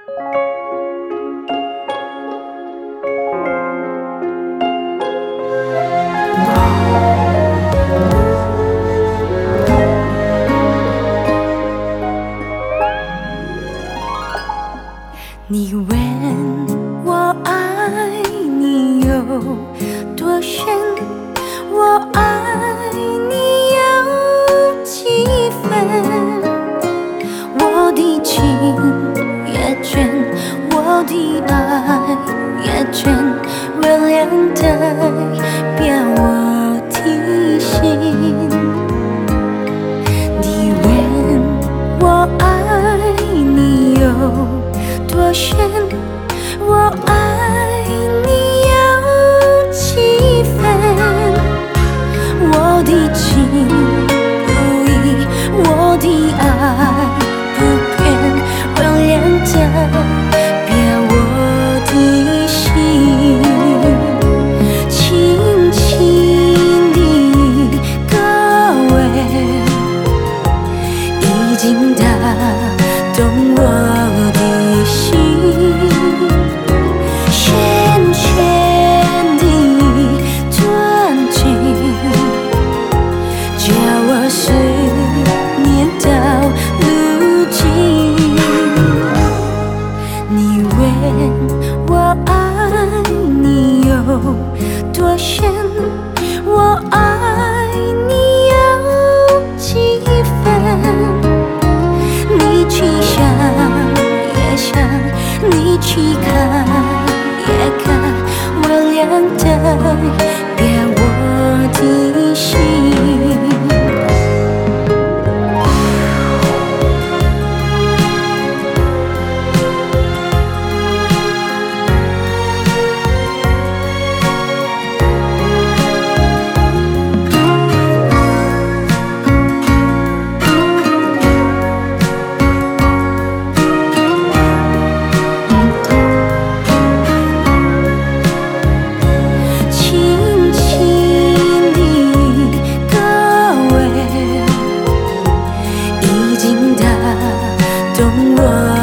你问我爱你有多深，我爱你有几分？我的情也真，我的爱也真，热亮代表我的心。你问我爱你有多深，我爱你有几分？我的情不移，我的爱不变，热亮代表我的心。轻轻的歌味已经打动我的心，深深的钻进，叫我思念到如今。你问我爱你有多深，我爱你有几分？你去想也想，你去看也看，热亮代表我的心。轻轻的歌味已经打动我